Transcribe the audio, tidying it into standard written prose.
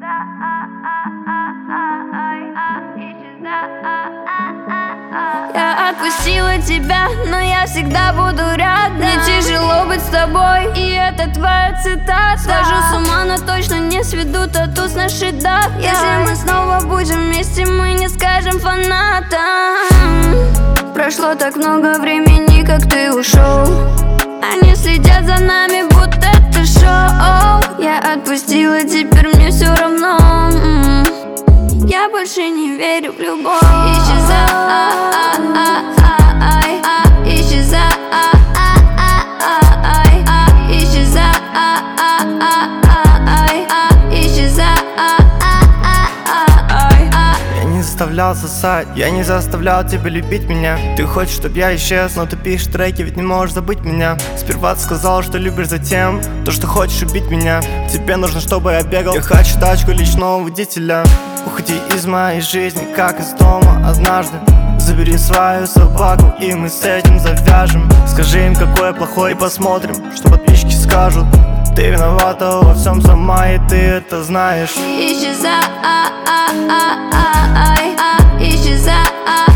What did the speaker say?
Я отпустила тебя, но я всегда буду рядом. Мне тяжело быть с тобой, и это твоя цитата. Схожу с ума, но точно не сведу тату с нашей датой. Если мы снова будем вместе, мы не скажем фанатам. Прошло так много времени, как ты ушел. Они следят за нами, будто это шоу. Я отпустила, теперь мне все равно. Я больше не верю в любовь. Исчезай, исчезай, исчезай, исчезай. Я не заставлял сосать, я не заставлял тебя любить меня. Ты хочешь, чтоб я исчез, но ты пишешь треки, ведь не можешь забыть меня. Сперва ты сказал, что любишь, затем то, что хочешь убить меня. Тебе нужно, чтобы я бегал. Я хочу тачку личного водителя. Уходи из моей жизни, как из дома однажды. Забери свою собаку, и мы с этим завяжем. Скажи им, какой я плохой, и посмотрим, что подписчики скажут. Ты виновата во всем сама, и ты это знаешь. Исчезай, исчезай.